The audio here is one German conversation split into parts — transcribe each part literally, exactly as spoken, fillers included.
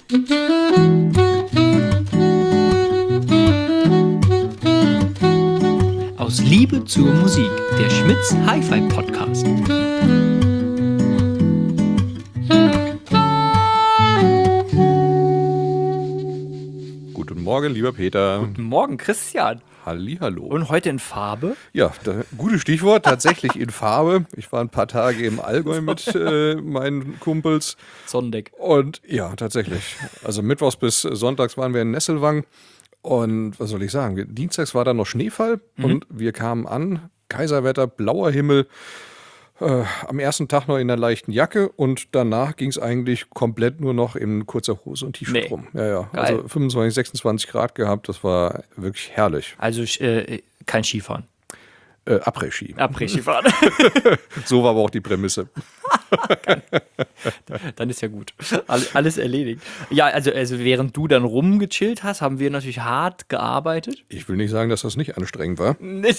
Aus Liebe zur Musik, der Schmitz Hi-Fi Podcast. Guten Morgen, lieber Peter. Guten Morgen, Christian. Hallihallo. Und heute in Farbe? Ja, da, gutes Stichwort, tatsächlich in Farbe. Ich war ein paar Tage im Allgäu mit äh, meinen Kumpels. Sonnendeck. Und ja, tatsächlich. Also mittwochs bis sonntags waren wir in Nesselwang. Und was soll ich sagen, wir, dienstags war da noch Schneefall mhm. und wir kamen an, Kaiserwetter, blauer Himmel. Äh, am ersten Tag noch in einer leichten Jacke und danach ging es eigentlich komplett nur noch in kurzer Hose und T-Shirt nee. rum. Ja, ja. Geil. Also fünfundzwanzig, sechsundzwanzig Grad gehabt, das war wirklich herrlich. Also äh, kein Skifahren. Äh, Après-Ski. Après-Skifahren. So war aber auch die Prämisse. Dann ist ja gut. Alles erledigt. Ja, also, also während du dann rumgechillt hast, haben wir natürlich hart gearbeitet. Ich will nicht sagen, dass das nicht anstrengend war.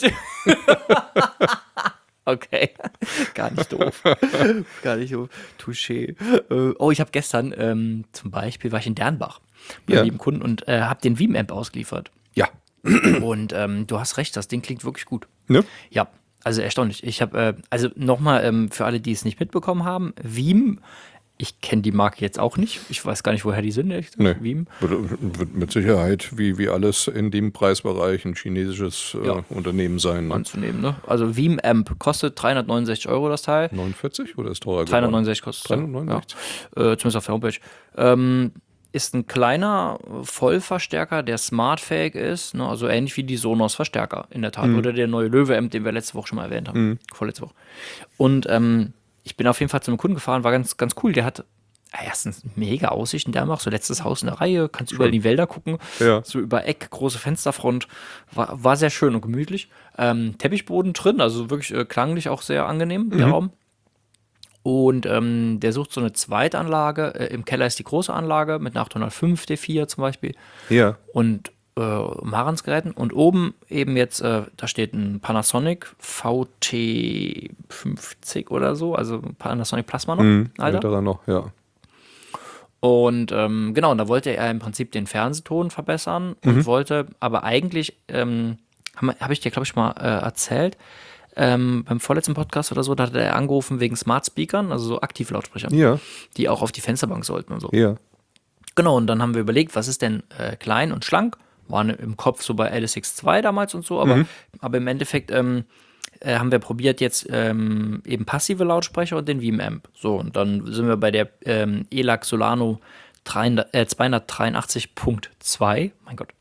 Okay, gar nicht doof. Gar nicht doof. Touché. Oh, ich habe gestern ähm, zum Beispiel, war ich in Dernbach bei ja. lieben Kunden und äh, habe den Veeam-Amp ausgeliefert. Ja. Und ähm, du hast recht, das Ding klingt wirklich gut. Ne? Ja, also erstaunlich. Ich habe, äh, also nochmal ähm, für alle, die es nicht mitbekommen haben, Veeam, ich kenne die Marke jetzt auch nicht. Ich weiß gar nicht, woher die sind. Nee. Veeam. Wird, wird mit Sicherheit, wie, wie alles in dem Preisbereich, ein chinesisches äh, ja. Unternehmen sein. Ne? Anzunehmen, ne? Also Veeam-Amp kostet dreihundertneunundsechzig Euro das Teil. neunundvierzig oder ist teurer geworden? dreihundertneunundsechzig kostet es. dreihundertneunundsechzig? Ja. Äh, zumindest auf der Homepage. Ähm, ist ein kleiner Vollverstärker, der smartfähig ist. Ne? Also ähnlich wie die Sonos-Verstärker in der Tat. Mhm. Oder der neue Löwe-Amp, den wir letzte Woche schon mal erwähnt haben. Mhm. Vorletzte Woche. Und ähm, ich bin auf jeden Fall zu einem Kunden gefahren, war ganz, ganz cool. Der hat erstens mega Aussichten, der macht so letztes Haus in der Reihe, kannst überall in die Wälder gucken, ja. so über Eck, große Fensterfront, war, war sehr schön und gemütlich. Ähm, Teppichboden drin, also wirklich äh, klanglich auch sehr angenehm, mhm. der Raum. Und ähm, der sucht so eine Zweitanlage, äh, im Keller ist die große Anlage mit einer achthundertfünf D vier zum Beispiel. Ja. Und äh, Marantz-Geräten und oben eben jetzt, äh, da steht ein Panasonic V T fünfzig oder so, also Panasonic Plasma noch, mhm, Alter. Da noch, ja. Und ähm, genau, und da wollte er im Prinzip den Fernsehton verbessern und mhm. wollte, aber eigentlich, ähm, habe hab ich dir, glaube ich, mal äh, erzählt, ähm, beim vorletzten Podcast oder so, da hat er angerufen wegen Smart Speakern, also so Aktivlautsprechern, ja. die auch auf die Fensterbank sollten und so. Ja. Genau, und dann haben wir überlegt, was ist denn äh, klein und schlank? Waren im Kopf so bei L S X zwei damals und so, aber, mhm. aber im Endeffekt ähm, äh, haben wir probiert jetzt ähm, eben passive Lautsprecher und den Veeam-Amp. So, und dann sind wir bei der ähm, E L A C Solano zweihundertdreiundachtzig Punkt zwei. Mein Gott.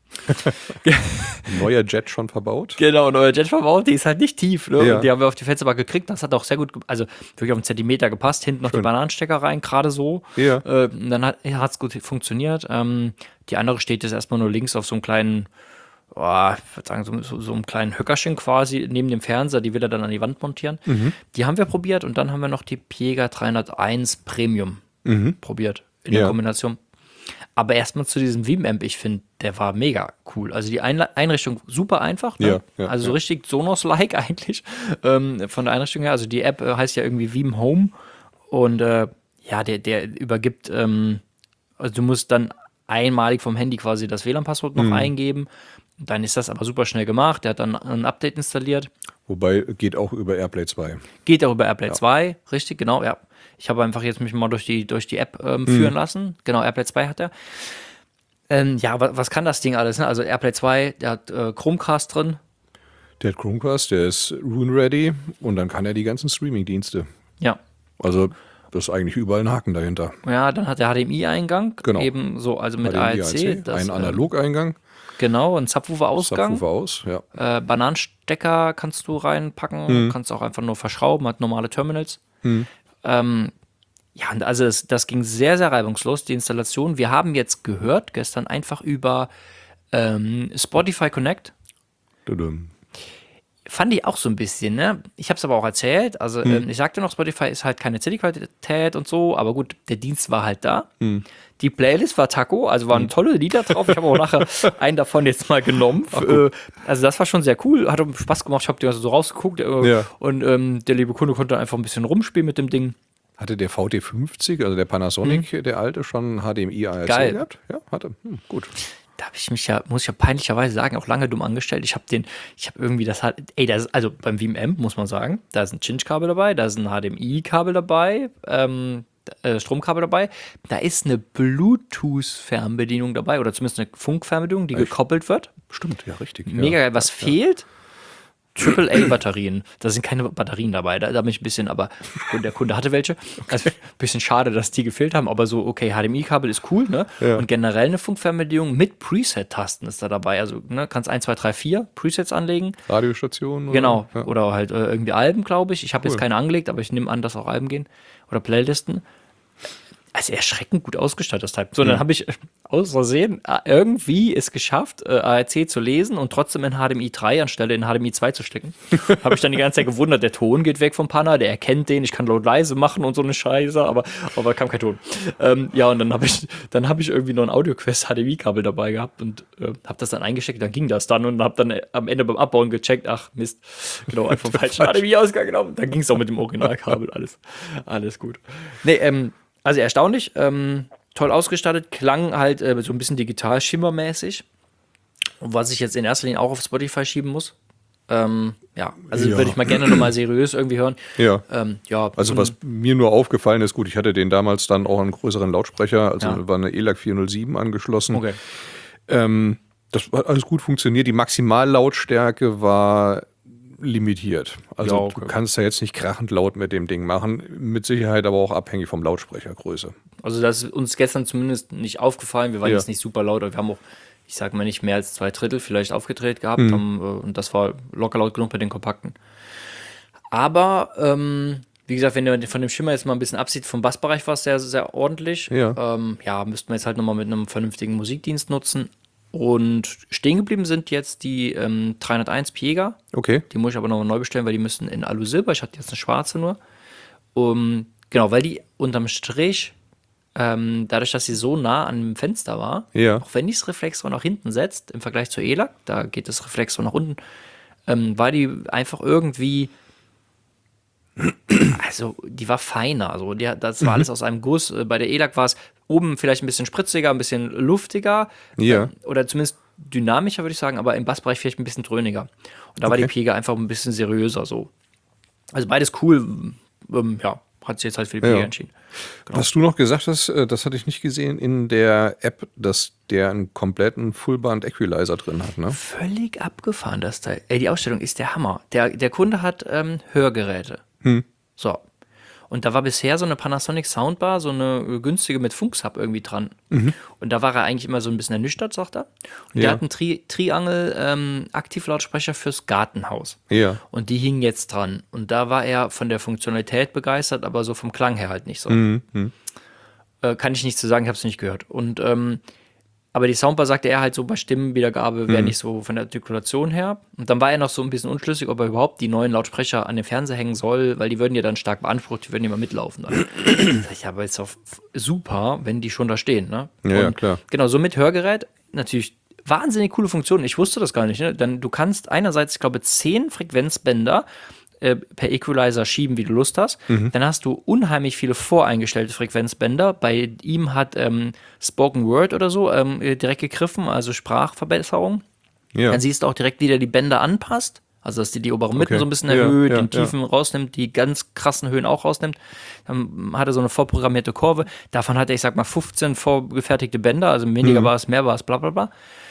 Neuer Jet schon verbaut? Genau, neuer Jet verbaut, die ist halt nicht tief. Ne? Ja. Und die haben wir auf die Fensterbank gekriegt, das hat auch sehr gut, also wirklich auf einen Zentimeter gepasst, hinten noch Schön. Die Bananenstecker rein, gerade so. Ja. Äh, dann hat es gut funktioniert. Ähm, die andere steht jetzt erstmal nur links auf so einem kleinen, oh, ich würde sagen, so, so, so einem kleinen Höckerchen quasi neben dem Fernseher, die will er dann an die Wand montieren. Mhm. Die haben wir probiert und dann haben wir noch die Piega dreihunderteins Premium mhm. probiert in der ja. Kombination. Aber erstmal zu diesem Veeam-Amp, ich finde, der war mega cool. Also die Einla- Einrichtung super einfach, ne? ja, ja, also so ja. richtig Sonos-like eigentlich ähm, von der Einrichtung her. Also die App äh, heißt ja irgendwie Veeam Home und äh, ja, der, der übergibt, ähm, also du musst dann einmalig vom Handy quasi das W L A N-Passwort noch mhm. eingeben. Dann ist das aber super schnell gemacht. Der hat dann ein Update installiert. Wobei, geht auch über AirPlay zwei. Geht auch über AirPlay ja. zwei, richtig, genau, ja. Ich habe einfach jetzt mich mal durch die, durch die App ähm, führen mhm. lassen. Genau, AirPlay zwei hat er. Ähm, ja, was, was kann das Ding alles? Ne? Also AirPlay zwei, der hat äh, Chromecast drin. Der hat Chromecast, der ist Rune-ready und dann kann er die ganzen Streaming-Dienste. Ja. Also das ist eigentlich überall ein Haken dahinter. Ja, dann hat der H D M I-Eingang. Genau. Eben so, also mit H D M I, A R C. Das, ein Analog-Eingang. Genau, ein Subwoofer-Ausgang. Subwoofer aus, ja. Äh, Bananenstecker kannst du reinpacken. Mhm. Kannst auch einfach nur verschrauben, hat normale Terminals. Mhm. Ähm, ja, also das, das ging sehr, sehr reibungslos, die Installation. Wir haben jetzt gehört, gestern einfach über ähm, Spotify Connect. Tudum. Fand ich auch so ein bisschen, ne? Ich habe es aber auch erzählt. Also, hm. ähm, ich sagte noch, Spotify ist halt keine C D-Qualität und so, aber gut, der Dienst war halt da. Hm. Die Playlist war Taco, also waren hm. tolle Lieder drauf. Ich habe auch nachher einen davon jetzt mal genommen. Ach, äh, also, das war schon sehr cool. Hat Spaß gemacht. Ich habe die also so rausgeguckt äh, ja. und ähm, der liebe Kunde konnte einfach ein bisschen rumspielen mit dem Ding. Hatte der V T fünfzig, also der Panasonic, mhm. der alte, schon H D M I A R C Geil. gehabt? Ja, hatte. Hm, gut. Da habe ich mich ja, muss ich ja peinlicherweise sagen, auch lange dumm angestellt. Ich habe den, ich habe irgendwie das, ey, das ist, also beim V M Amp muss man sagen, da ist ein Cinch-Kabel dabei, da ist ein H D M I-Kabel dabei, ähm, äh, Stromkabel dabei, da ist eine Bluetooth-Fernbedienung dabei oder zumindest eine Funkfernbedienung, die Echt? gekoppelt wird. Stimmt, ja, richtig. Mega ja. geil. Was ja, fehlt? Triple A-Batterien. Da sind keine Batterien dabei. Da, da bin ich ein bisschen, aber der Kunde hatte welche. Also ein bisschen schade, dass die gefehlt haben, aber so, okay, H D M I-Kabel ist cool, ne? Ja. Und generell eine Funkfernbedienung mit Preset-Tasten ist da dabei. Also, ne, kannst eins, zwei, drei, vier Presets anlegen. Radiostationen. Oder? Genau. Ja. Oder halt äh, irgendwie Alben, glaube ich. Ich habe Cool. jetzt keine angelegt, aber ich nehme an, dass auch Alben gehen. Oder Playlisten. Also erschreckend gut ausgestattet, das Teil. So, dann habe ich aus Versehen irgendwie es geschafft, äh, A R C zu lesen und trotzdem in H D M I drei anstelle in H D M I zwei zu stecken. Habe ich dann die ganze Zeit gewundert, der Ton geht weg vom Panner, der erkennt den, ich kann laut leise machen und so eine Scheiße, aber, aber kam kein Ton. Ähm, ja, und dann habe ich, dann hab ich irgendwie noch ein AudioQuest H D M I-Kabel dabei gehabt und äh, habe das dann eingesteckt, dann ging das dann und habe dann am Ende beim Abbauen gecheckt, ach Mist, genau, einfach falschen H D M I-Ausgang genommen. Dann ging es auch mit dem Originalkabel, alles, alles gut. Nee, ähm, also erstaunlich, ähm, toll ausgestattet, klang halt äh, so ein bisschen digital schimmermäßig. Und was ich jetzt in erster Linie auch auf Spotify schieben muss. Ähm, ja, also Ja. würde ich mal gerne nochmal seriös irgendwie hören. Ja. Ähm, ja, Also was mir nur aufgefallen ist, gut, ich hatte den damals dann auch einen größeren Lautsprecher, also Ja. war eine E L A C vierhundertsieben angeschlossen. Okay. Ähm, das hat alles gut funktioniert. Die Maximallautstärke war limitiert. Also Ja, okay. du kannst ja jetzt nicht krachend laut mit dem Ding machen. Mit Sicherheit aber auch abhängig vom Lautsprechergröße. Also das ist uns gestern zumindest nicht aufgefallen. Wir waren Ja. jetzt nicht super laut, aber wir haben auch, ich sag mal, nicht mehr als zwei Drittel vielleicht aufgedreht gehabt. Mhm. Haben, äh, und das war locker laut genug bei den Kompakten. Aber, ähm, wie gesagt, wenn ihr von dem Schimmer jetzt mal ein bisschen absieht, vom Bassbereich war es sehr, sehr ordentlich. Ja. Ähm, ja, müssten wir jetzt halt nochmal mit einem vernünftigen Musikdienst nutzen. Und stehen geblieben sind jetzt die ähm, dreihunderteins Piega. Okay. Die muss ich aber nochmal neu bestellen, weil die müssen in Alu-Silber. Ich hatte jetzt eine schwarze nur. Um, genau, weil die unterm Strich, ähm, dadurch, dass sie so nah an dem Fenster war, Ja. auch wenn die das Reflexrohr nach hinten setzt, im Vergleich zur E L A C, da geht das Reflexrohr nach unten, ähm, war die einfach irgendwie, also die war feiner. Also die, das war alles aus einem Guss. Äh, Bei der E L A C war es oben vielleicht ein bisschen spritziger, ein bisschen luftiger. Ja. Äh, oder zumindest dynamischer, würde ich sagen, aber im Bassbereich vielleicht ein bisschen dröhniger. Und da war Okay. die Piega einfach ein bisschen seriöser so. Also beides cool, ähm, ja, hat sich jetzt halt für die Piega Ja. entschieden. Genau. Was du noch gesagt hast, äh, das hatte ich nicht gesehen in der App, dass der einen kompletten Fullband-Equalizer drin hat, ne? Völlig abgefahren, das Teil. Ey, die Ausstellung ist der Hammer. Der, der Kunde hat ähm, Hörgeräte. Hm. So. Und da war bisher so eine Panasonic Soundbar, so eine äh, günstige mit Funksub irgendwie dran. Und da war er eigentlich immer so ein bisschen ernüchtert, sagt er. Und der Ja. hat einen Tri Triangle ähm, Aktivlautsprecher fürs Gartenhaus. Ja. Und die hingen jetzt dran. Und da war er von der Funktionalität begeistert, aber so vom Klang her halt nicht so. Mhm. Mhm. Äh, kann ich nichts zu sagen, ich habe es nicht gehört. Und ähm, aber die Soundbar sagte er halt so bei Stimmenwiedergabe wäre nicht so von der Artikulation her. Und dann war er noch so ein bisschen unschlüssig, ob er überhaupt die neuen Lautsprecher an den Fernseher hängen soll, weil die würden ja dann stark beansprucht, die würden immer mitlaufen. Dann. Sag ich, ja, aber ist doch super, wenn die schon da stehen. Ne? Ja, ja, Und klar. Genau, so mit Hörgerät natürlich wahnsinnig coole Funktion. Ich wusste das gar nicht. Ne? Denn du kannst einerseits, ich glaube, zehn Frequenzbänder äh, per Equalizer schieben, wie du Lust hast. Dann hast du unheimlich viele voreingestellte Frequenzbänder. Bei ihm hat ähm, Spoken Word oder so ähm, äh, direkt gegriffen, also Sprachverbesserung. Ja. Dann siehst du auch direkt, wie der die Bänder anpasst. Also, dass die die oberen Mitten Okay. so ein bisschen Ja, erhöht, ja, den Tiefen rausnimmt, die ganz krassen Höhen auch rausnimmt. Dann hat er so eine vorprogrammierte Kurve. Davon hat er, ich sag mal, fünfzehn vorgefertigte Bänder, also weniger war es, mehr war es, bla bla bla.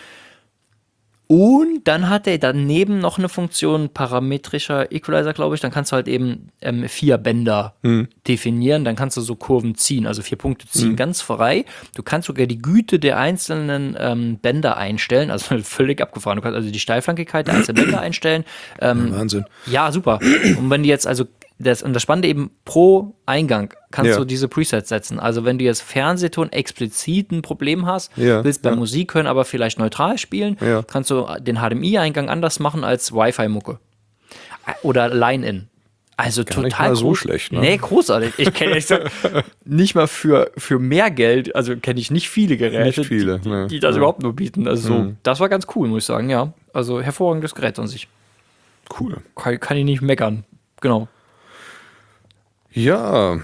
Und dann hat er daneben noch eine Funktion parametrischer Equalizer, glaube ich. Dann kannst du halt eben ähm, vier Bänder definieren. Dann kannst du so Kurven ziehen, also vier Punkte ziehen, ganz frei. Du kannst sogar die Güte der einzelnen ähm, Bänder einstellen, also völlig abgefahren. Du kannst also die Steilflankigkeit der einzelnen Bänder einstellen. Ähm, Wahnsinn. ja, super. Und wenn die jetzt also das, und das Spannende eben pro Eingang kannst Ja. du diese Presets setzen. Also wenn du jetzt Fernsehton explizit ein Problem hast, Ja, willst bei ja. Musik hören, aber vielleicht neutral spielen, Ja. kannst du den H D M I-Eingang anders machen als Wi-Fi-Mucke. Oder Line-In. Also Gar nicht total mal so groß- schlecht, ne? Nee, großartig. Ich kenne ich sag, nicht mal für, für mehr Geld, also kenne ich nicht viele Geräte, Nicht viele, die, ne. die, die das Ja. überhaupt nur bieten. Also so, das war ganz cool, muss ich sagen, ja. Also hervorragendes Gerät an sich. Cool. Kann, kann ich nicht meckern. Genau. Ja,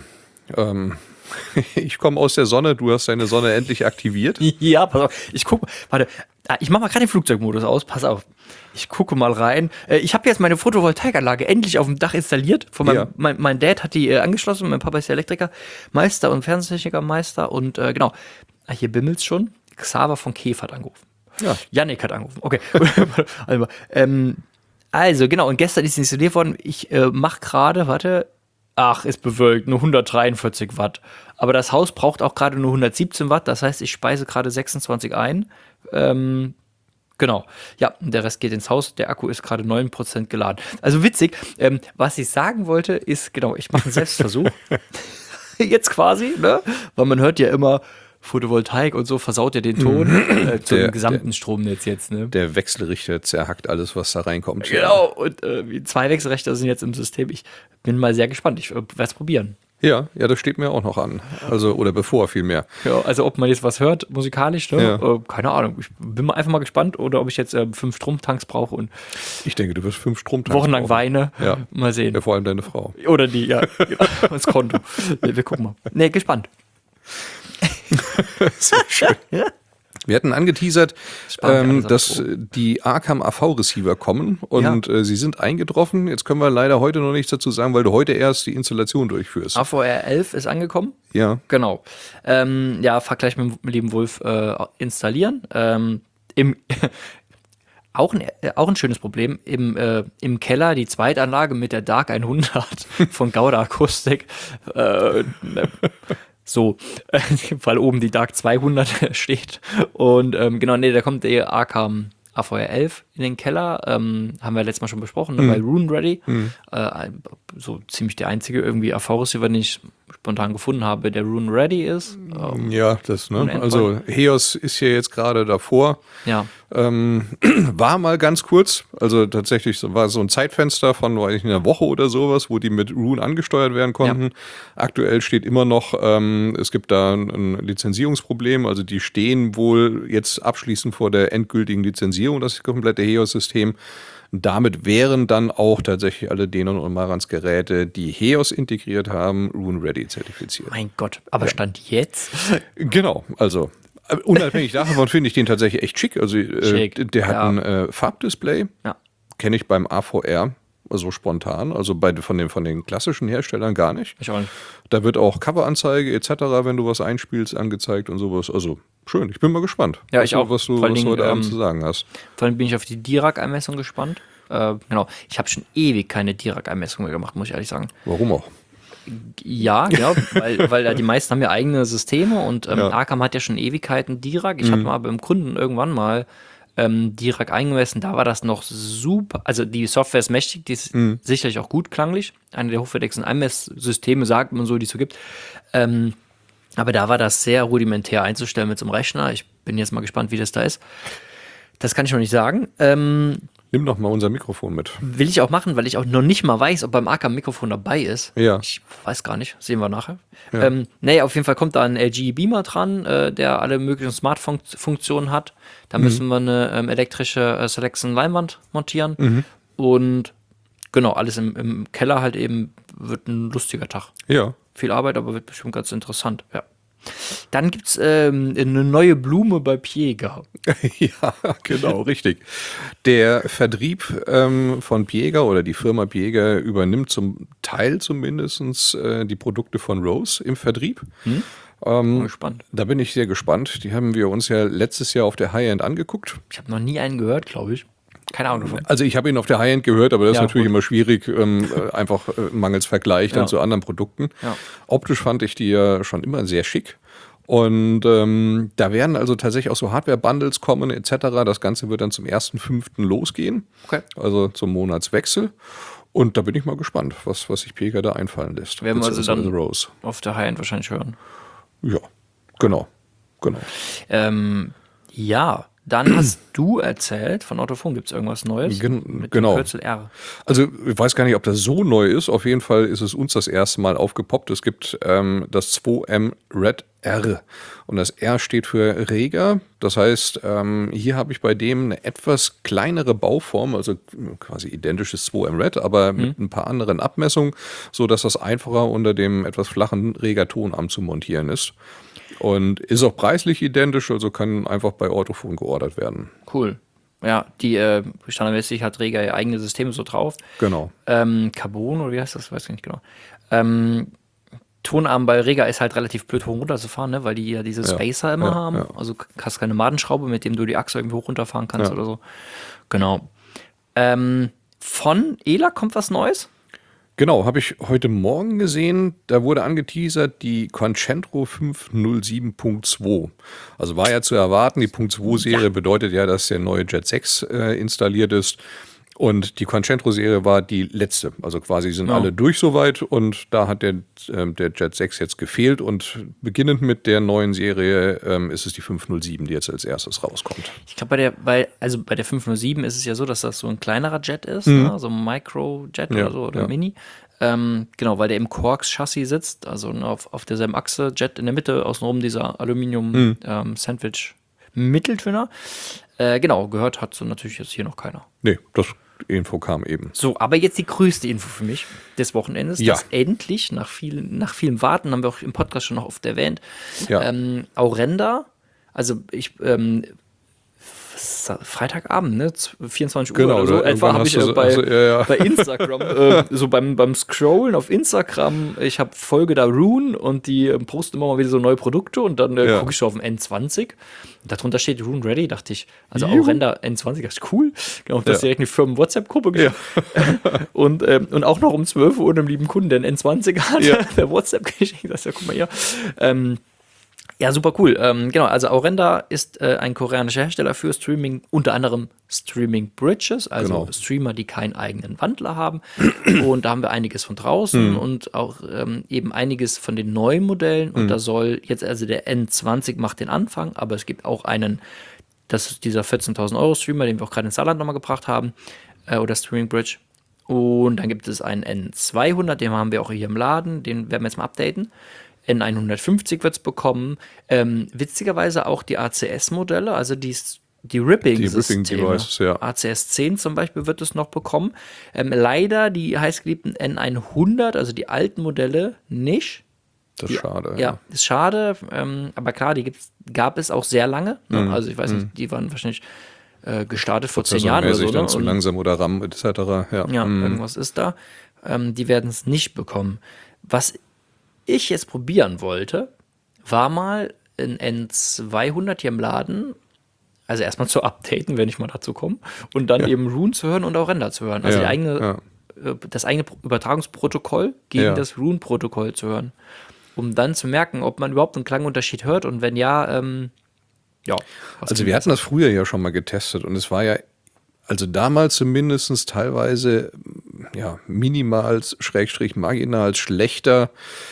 Ähm, ich komme aus der Sonne, du hast deine Sonne endlich aktiviert. Ja, pass auf. Ich gucke, warte, ich mache mal gerade den Flugzeugmodus aus, pass auf. Ich gucke mal rein. Ich habe jetzt meine Photovoltaikanlage endlich auf dem Dach installiert. Von meinem, Ja. mein, mein Dad hat die äh, angeschlossen, mein Papa ist Elektriker, Meister und Fernsehtechniker-Meister und äh, genau. Ah, hier bimmelt's schon. Xaver von Keef hat angerufen. Ja. Yannick hat angerufen. Okay. also, ähm, also, genau, und gestern ist es installiert worden. Ich äh, mache gerade, warte, ach, ist bewölkt, nur hundertdreiundvierzig Watt. Aber das Haus braucht auch gerade nur hundertsiebzehn Watt, das heißt, ich speise gerade sechsundzwanzig ein. Ähm, genau. Ja, der Rest geht ins Haus. Der Akku ist gerade neun Prozent geladen. Also witzig. Ähm, was ich sagen wollte, ist, genau, ich mache einen Selbstversuch. Jetzt quasi, ne? Weil man hört ja immer, Photovoltaik und so versaut ja den Ton äh, zu Der- dem gesamten der- Stromnetz jetzt, ne? Der Wechselrichter zerhackt alles, was da reinkommt. Genau, und äh, zwei Wechselrichter sind jetzt im System. Ich bin mal sehr gespannt. Ich äh, werde es probieren. Ja, ja, das steht mir auch noch an. Also, oder bevor vielmehr. Ja, also ob man jetzt was hört, musikalisch, ne? Ja. Äh, keine Ahnung. Ich bin mal einfach mal gespannt, oder ob ich jetzt äh, fünf Stromtanks brauche und Ich denke, du wirst fünf Stromtanks wochenlang brauchen. weine. Ja. Mal sehen. Ja, vor allem deine Frau. Oder die, ja. Das Konto. Wir, wir gucken mal. Nee, gespannt. Sehr schön. Wir hatten angeteasert, Spannend, ähm, alles dass alles die Arkham A V-Receiver kommen und äh, sie sind eingetroffen. Jetzt können wir leider heute noch nichts dazu sagen, weil du heute erst die Installation durchführst. A V R elf ist angekommen. Ja. Genau. Ähm, ja, Vergleich mit dem lieben Wolf äh, installieren. Ähm, im, auch, ein, äh, auch ein schönes Problem. Im, äh, Im Keller die Zweitanlage mit der Dark hundert von Gauda Akustik. Äh, ne, so, äh, weil oben die Dark zweihundert steht. Und ähm, genau, nee, da kommt der Arkham A V R elf in den Keller. Ähm, haben wir letztes Mal schon besprochen, ne, bei Rune Ready. Äh, so ziemlich der einzige irgendwie A V-Receiver, den ich spontan gefunden habe, der Rune Ready ist. Ähm, Ja, das, ne? Endpoint. Also Heos ist ja jetzt gerade davor. ja. Ähm, war mal ganz kurz, also tatsächlich so, war so ein Zeitfenster von, weiß ich nicht, einer Woche oder sowas, wo die mit Rune angesteuert werden konnten. Ja. Aktuell steht immer noch, ähm, es gibt da ein, ein Lizenzierungsproblem, also die stehen wohl jetzt abschließend vor der endgültigen Lizenzierung, das komplette Heos-System. Damit wären dann auch tatsächlich alle Denon und Marans Geräte, die Heos integriert haben, Rune Ready zertifiziert. Mein Gott, aber Stand jetzt? Genau, also äh, unabhängig davon finde ich den tatsächlich echt schick. Also äh, Schick, der hat ja. ein äh, Farbdisplay, Ja. kenne ich beim A V R so spontan, also bei, von, den, von den klassischen Herstellern gar nicht. Ich auch nicht. Da wird auch Coveranzeige et cetera, wenn du was einspielst, angezeigt und sowas. Also schön, ich bin mal gespannt, Ja, was, ich du, auch. was du, Vor allen was du Dingen, heute Abend ähm, zu sagen hast. Vor allem bin ich auf die Dirac-Einmessung gespannt. Äh, genau. Ich habe schon ewig keine Dirac-Einmessung mehr gemacht, muss ich ehrlich sagen. Warum auch? Ja, genau, weil, weil ja die meisten haben ja eigene Systeme und ähm, Ja. Arkham hat ja schon Ewigkeiten Dirac. Ich habe mal beim Kunden irgendwann mal ähm, Dirac eingemessen, da war das noch super. Also die Software ist mächtig, die ist sicherlich auch gut klanglich. Eine der hochwertigsten Einmesssysteme, sagt man so, die es so gibt. Ähm, aber da war das sehr rudimentär einzustellen mit so einem Rechner. Ich bin jetzt mal gespannt, wie das da ist. Das kann ich noch nicht sagen. Ähm, Nimm doch mal unser Mikrofon mit. Will ich auch machen, weil ich auch noch nicht mal weiß, ob beim Arkham Mikrofon dabei ist. Ja. Ich weiß gar nicht. Sehen wir nachher. Ja. Ähm, nee, auf jeden Fall kommt da ein L G Beamer dran, äh, der alle möglichen Smart-Funktionen hat. Da mhm. müssen wir eine ähm, elektrische äh, Selection-Leinwand montieren. Mhm. Und genau, alles im, im Keller halt eben wird ein lustiger Tag. Ja. Viel Arbeit, aber wird bestimmt ganz interessant. Ja. Dann gibt es ähm, eine neue Blume bei Piega. Ja, genau, richtig. Der Vertrieb ähm, von Piega oder die Firma Piega übernimmt zum Teil zumindest äh, die Produkte von Rose im Vertrieb. Hm? Ähm, bin gespannt. Da bin ich sehr gespannt. Die haben wir uns ja letztes Jahr auf der High-End angeguckt. Ich habe noch nie einen gehört, glaube ich. Keine Ahnung davon. Also ich habe ihn auf der High-End gehört, aber das Ja, ist natürlich gut. immer schwierig, ähm, einfach äh, mangels Vergleich dann Ja. zu anderen Produkten. Ja. Optisch fand ich die ja schon immer sehr schick. Und ähm, da werden also tatsächlich auch so Hardware-Bundles kommen et cetera. Das Ganze wird dann zum ersten fünften losgehen, Okay. also zum Monatswechsel. Und da bin ich mal gespannt, was, was sich Pega da einfallen lässt. Werden wir also Beziehungsweise dann Rose. auf der High-End wahrscheinlich hören. Ja, genau, genau. Ähm, ja, dann hast du erzählt, von Autophon gibt es irgendwas Neues Gen- mit genau. dem Kürzel R. Also ich weiß gar nicht, ob das so neu ist. Auf jeden Fall ist es uns das erste Mal aufgepoppt. Es gibt ähm, das zwei M Red R. Und das R steht für Rega. Das heißt, ähm, hier habe ich bei dem eine etwas kleinere Bauform, also quasi identisches zwei M Red, aber mhm. mit ein paar anderen Abmessungen, sodass das einfacher unter dem etwas flachen Rega-Tonarm zu montieren ist. Und ist auch preislich identisch, also kann einfach bei Ortofon geordert werden. Cool. Ja, die äh, standardmäßig hat Rega ihr eigene Systeme so drauf. Genau. Ähm, Carbon oder wie heißt das? Weiß ich nicht genau. Ähm, Tonarm bei Rega ist halt relativ blöd hoch runterzufahren, ne? Weil die ja diese Spacer ja, immer ja, haben. Ja. Also hast keine Madenschraube, mit dem du die Achse irgendwie hoch runterfahren kannst ja. oder so. Genau. Ähm, von E L A kommt was Neues? Genau, habe ich heute Morgen gesehen, da wurde angeteasert die Concentro fünf null sieben Punkt zwei. Also war ja zu erwarten, die Punkt zwei Serie ja. bedeutet ja, dass der neue Jet sechs äh, installiert ist. Und die Concentro-Serie war die letzte. Also quasi sind ja. alle durch soweit und da hat der, äh, der Jet sechs jetzt gefehlt. Und beginnend mit der neuen Serie ähm, ist es die fünf null sieben, die jetzt als erstes rauskommt. Ich glaube, bei der, bei, also bei der fünf null sieben ist es ja so, dass das so ein kleinerer Jet ist, mhm. ne? So ein Micro-Jet ja, oder so oder ja. Mini. Ähm, genau, weil der im Quarks-Chassis sitzt, also auf, auf derselben Achse, Jet in der Mitte, außenrum dieser Aluminium-Sandwich-Mitteltöner. Mhm. Ähm, äh, genau, gehört hat so natürlich jetzt hier noch keiner. Nee, das Info kam eben. So, aber jetzt die größte Info für mich des Wochenendes, ja. dass endlich, nach vielen, nach vielem Warten, haben wir auch im Podcast schon noch oft erwähnt, ja. ähm, Aurenda, also ich, ähm, Freitagabend, ne? vierundzwanzig Uhr genau, oder so etwa habe ich äh, so, bei, also, ja, ja. bei Instagram, äh, so beim, beim Scrollen auf Instagram, ich habe Folge da Rune und die äh, posten immer mal wieder so neue Produkte und dann äh, ja. gucke ich so auf den N zwanzig. Und darunter steht Rune Ready, dachte ich, also Juhu. Aurenda N zwanzig, das ist cool. Genau, das ist ja. direkt eine Firmen-WhatsApp-Gruppe. Ja. und, ähm, und auch noch um zwölf Uhr einem lieben Kunden, der N zwanzig hat, ja. der WhatsApp geschickt. Das ist ja, guck mal hier. Ähm, Ja, super cool. Ähm, genau, also Aurenda ist äh, ein koreanischer Hersteller für Streaming, unter anderem Streaming Bridges, also genau. Streamer, die keinen eigenen Wandler haben. Und da haben wir einiges von draußen hm. und auch ähm, eben einiges von den neuen Modellen. Und hm. da soll jetzt, also der N zwanzig macht den Anfang, aber es gibt auch einen, das ist dieser vierzehntausend Euro Streamer, den wir auch gerade in Saarland nochmal gebracht haben, äh, oder Streaming Bridge. Und dann gibt es einen N zweihundert, den haben wir auch hier im Laden, den werden wir jetzt mal updaten. N hundertfünfzig wird es bekommen. Ähm, witzigerweise auch die A C S-Modelle, also die, die Ripping-Systeme. Die Ripping-Devices, ja. A C S zehn zum Beispiel wird es noch bekommen. Ähm, leider die heißgeliebten N hundert, also die alten Modelle, nicht. Das ist schade. Ja, ja, ist schade. Ähm, aber klar, die gibt's, gab es auch sehr lange. Ne? Mhm. Also ich weiß nicht, die waren wahrscheinlich äh, gestartet vor zehn Jahren oder so. Dann ne? zu langsam oder RAM et cetera. Ja, ja mhm. irgendwas ist da. Ähm, die werden es nicht bekommen. Was ich jetzt probieren wollte, war mal ein N zweihundert hier im Laden, also erstmal zu updaten, wenn ich mal dazu komme, und dann ja. eben Rune zu hören und Aurenda zu hören. Also ja, die eigene, ja. das eigene Übertragungsprotokoll gegen ja. das Rune-Protokoll zu hören, um dann zu merken, ob man überhaupt einen Klangunterschied hört und wenn ja, ähm, ja. Also wir hatten das früher ja schon mal getestet und es war ja also damals zumindest teilweise ja, minimal, schrägstrich marginal schlechter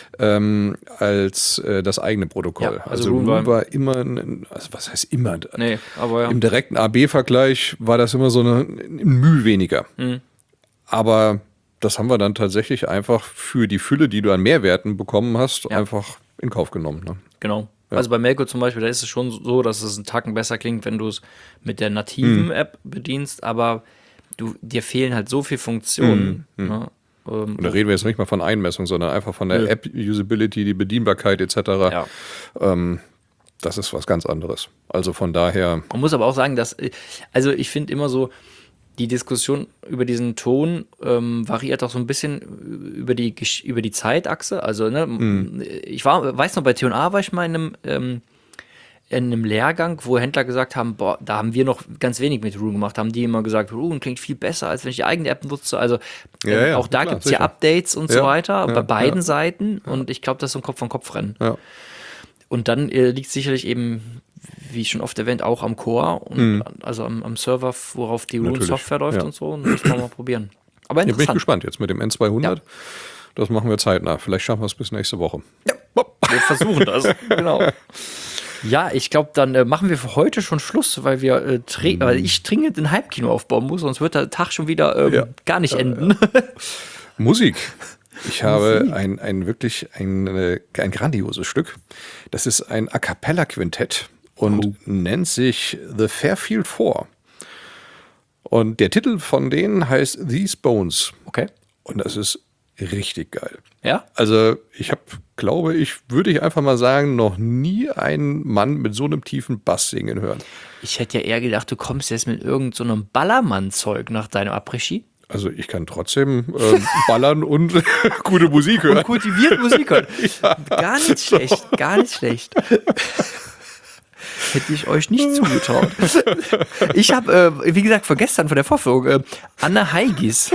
ähm, als äh, das eigene Protokoll. Ja, also also Rune war, war immer, ein, also was heißt immer? Nee, aber ja. Im direkten A B-Vergleich war das immer so eine, ein Mühe weniger. Mhm. Aber das haben wir dann tatsächlich einfach für die Fülle, die du an Mehrwerten bekommen hast, ja. einfach in Kauf genommen. Ne? Genau. Ja. Also bei Melco zum Beispiel, da ist es schon so, dass es einen Tacken besser klingt, wenn du es mit der nativen mhm. App bedienst, aber du, dir fehlen halt so viele Funktionen. Mhm. Ne? Ähm, Und da reden wir jetzt nicht mal von Einmessung, sondern einfach von der ja. App-Usability, die Bedienbarkeit et cetera. Ja. Ähm, das ist was ganz anderes. Also von daher. Man muss aber auch sagen, dass, also ich finde immer so, die Diskussion über diesen Ton ähm, variiert auch so ein bisschen über die, über die Zeitachse. Also, ne, mm. ich war, weiß noch, bei T und A war ich mal in einem, ähm, in einem Lehrgang, wo Händler gesagt haben, boah, da haben wir noch ganz wenig mit Rune gemacht, haben die immer gesagt, Rune klingt viel besser, als wenn ich die eigene App nutze. Also ähm, ja, ja, auch da gibt es ja Updates und ja, so weiter, ja, bei beiden ja. Seiten. Ja. Und ich glaube, das ist so ein Kopf-an-Kopf-Rennen. Ja. Und dann äh, liegt sicherlich eben, wie schon oft erwähnt, auch am Core, und mhm. also am, am Server, worauf die Rune-Software läuft ja. und so. Und das müssen wir mal probieren. Aber interessant. Ja, bin ich gespannt jetzt mit dem N zweihundert. Ja. Das machen wir zeitnah. Vielleicht schaffen wir es bis nächste Woche. Ja, wir versuchen das. Genau. Ja, ich glaube, dann äh, machen wir für heute schon Schluss, weil wir äh, tre- mhm. weil ich dringend ein Halbkino aufbauen muss, sonst wird der Tag schon wieder ähm, ja. gar nicht enden. Musik. Ich habe ein, ein wirklich ein, ein grandioses Stück. Das ist ein A Cappella Quintett und oh. nennt sich The Fairfield Four. Und der Titel von denen heißt These Bones. Okay. Und das ist richtig geil. Ja? Also ich habe, glaube ich, würde ich einfach mal sagen, noch nie einen Mann mit so einem tiefen Bass singen hören. Ich hätte ja eher gedacht, du kommst jetzt mit irgendeinem so Ballermann-Zeug nach deinem Après-Ski. Also ich kann trotzdem äh, ballern und gute Musik hören. Und kultiviert Musik hören. Ja, gar nicht so. schlecht, gar nicht schlecht. Hätte ich euch nicht zugetraut. Ich habe, äh, wie gesagt, von gestern, von der Vorführung, äh, Anna Heigis.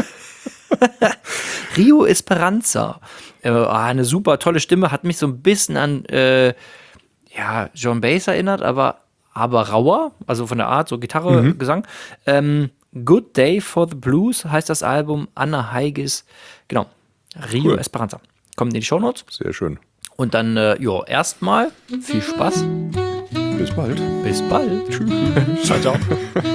Rio Esperanza. Äh, eine super tolle Stimme, hat mich so ein bisschen an äh, ja, John Bass erinnert, aber, aber rauer, also von der Art, so Gitarre, mhm. Gesang. Ähm, Good Day for the Blues heißt das Album, Anna Heigis. Genau, Rio cool. Esperanza. Kommt in die Shownotes. Sehr schön. Und dann, äh, ja, erstmal viel Spaß. Bis bald. Bis bald. Tschüss. Ciao, ciao.